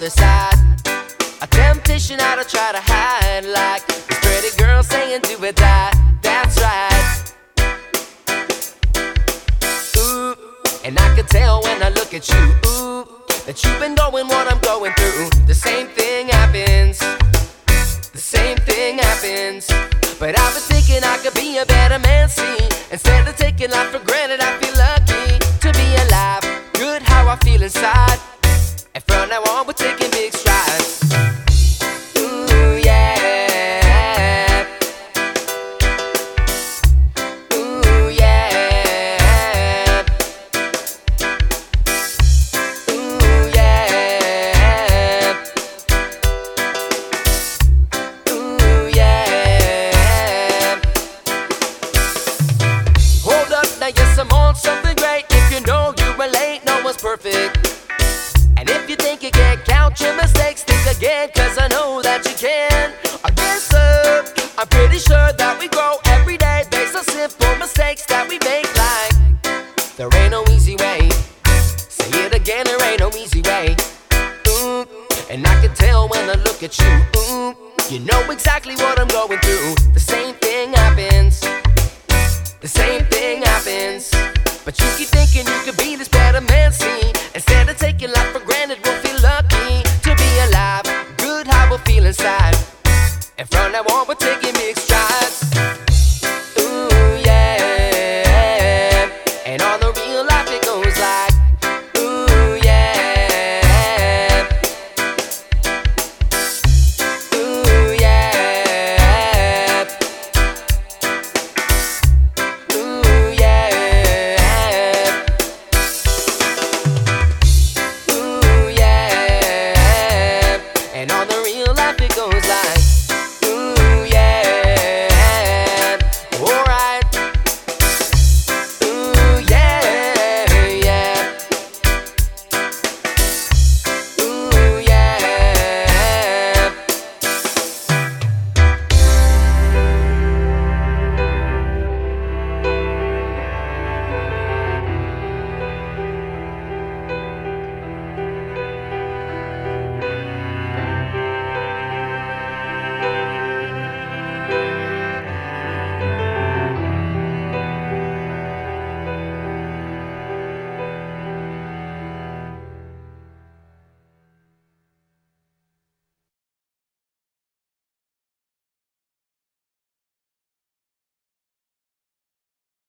other side. A temptation I don't try to hide, like this pretty girl saying do or die. That's right. Ooh, and I can tell when I look at you, ooh, that you've been going what I'm going through. The same thing happens. The same thing happens. But I've been thinking I could be a better man, see. Instead of taking life for granted, I feel lucky to be alive. Good how I feel inside. And from now on we're taking big strides. Ooh, yeah. Ooh, yeah. Ooh, yeah. Ooh, yeah. Hold up, now yes, I'm on something great. If you know you relate, no one's perfect. And if you think you can't count your mistakes, think again, cause I know that you can. Yes, sir, I'm pretty sure that we grow every day based on simple mistakes that we make. Like, there ain't no easy way. Say it again, there ain't no easy way. Ooh, and I can tell when I look at you. Ooh, you know exactly what I'm going through. The same thing happens. The same thing happens. But you keep